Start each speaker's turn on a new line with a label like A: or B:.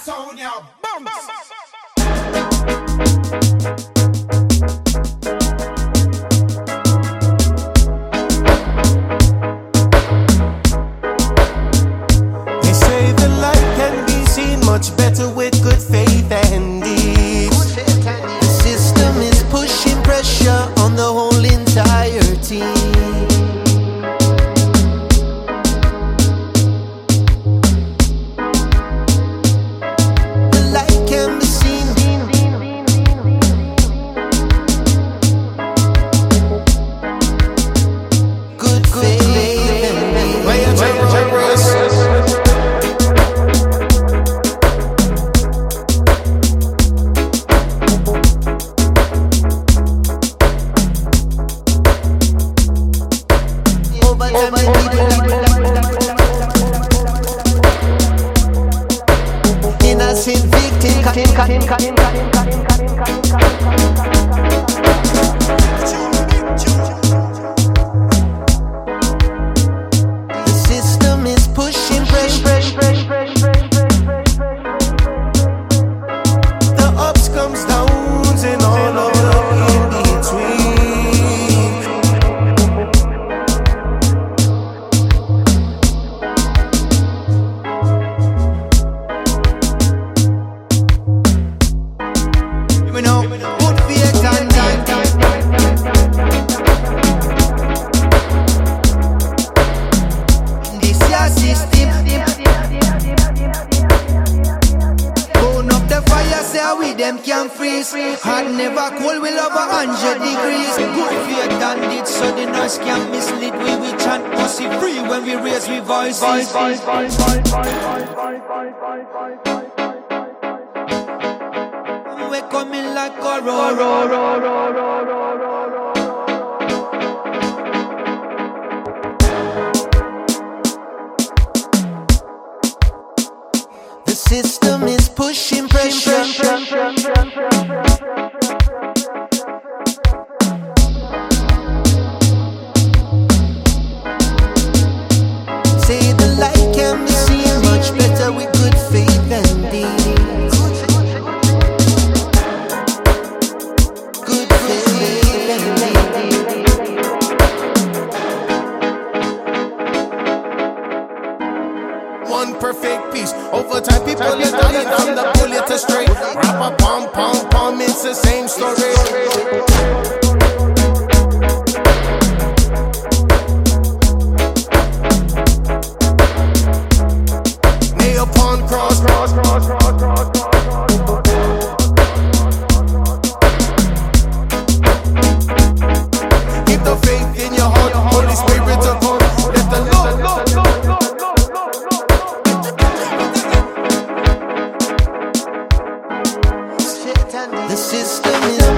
A: Sonia Bumps.
B: They say the light can be seen much better with good faith and deeds. The system is pushing pressure on the whole entire team. Innocent victim. The system is pushing pressure. The ups comes downs and all of the in between. We know good faith and deed. This your system. Burn up the fire, say we them can freeze. Hot never cool, we love 100 degrees. Good faith and deed, so the noise can't mislead. We chant pussy free when we raise we voices. We coming like a roar. The system is pushing pressure. Say the light can be seen much better with good faith and deeds. Good faith and deeds.
C: One perfect piece. Over time, people are dying on the bullet to straight. Rap a pom pom pom, it's the same story. Nail upon cross. Keep the faith in your heart, Holy Spirit to come. Let the Lord.
B: The system is